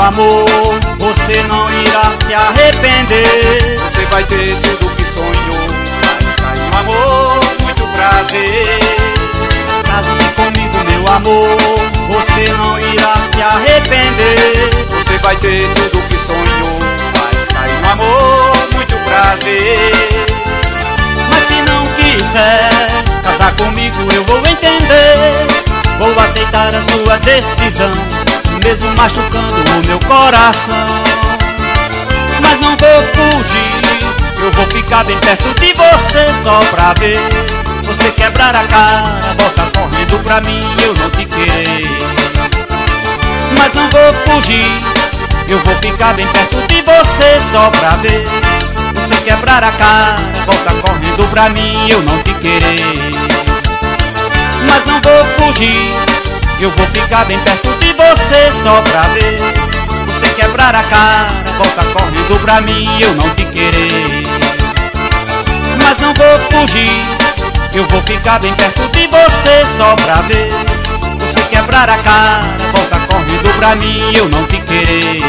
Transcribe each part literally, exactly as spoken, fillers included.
amor, você não irá se arrepender. Você vai ter tudo que sonhou, mais carinho, amor, muito prazer. Case-se comigo, meu amor, você não irá se arrepender. Você vai ter tudo que sonhou, mais carinho, amor, muito prazer. Mas se não quiser casar comigo, eu vou entender. Vou aceitar a sua decisão, mesmo machucando o meu coração. Mas não vou fugir, eu vou ficar bem perto de você só pra ver você quebrar a cara, volta correndo pra mim, eu não te querer. Mas não vou fugir, eu vou ficar bem perto de você só pra ver você quebrar a cara, volta correndo pra mim, eu não te querer. Mas não vou fugir, eu vou ficar bem perto de você só pra ver você quebrar a cara, volta correndo pra mim, eu não te querer. Mas não vou fugir, eu vou ficar bem perto de você só pra ver você quebrar a cara, volta correndo pra mim, eu não te querer.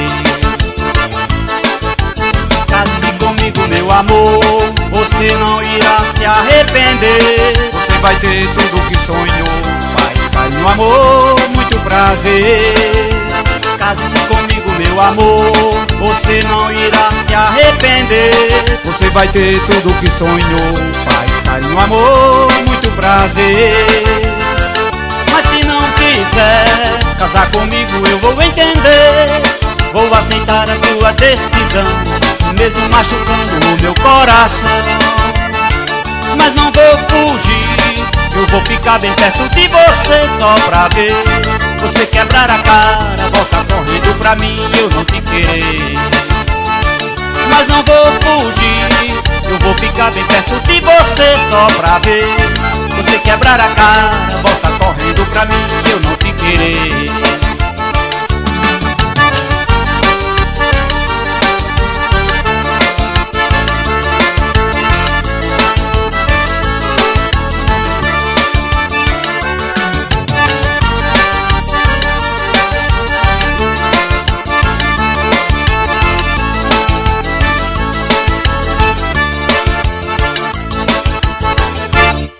Case-se comigo, meu amor, você não irá se arrepender. Você vai ter tudo que sonhou, mais carinho, amor, muito prazer. Case-se comigo, meu amor, você não irá se arrepender. Você vai ter tudo que sonhou, paz, carinho, amor, muito prazer. Mas se não quiser casar comigo, eu vou entender. Vou aceitar a sua decisão, mesmo machucando o meu coração. Mas não vou fugir, eu vou ficar bem perto de você só pra ver você quebrar a cara, volta correndo pra mim, eu não te querer. Mas não vou fugir, eu vou ficar bem perto de você só pra ver você quebrar a cara, volta correndo pra mim, eu não te querer.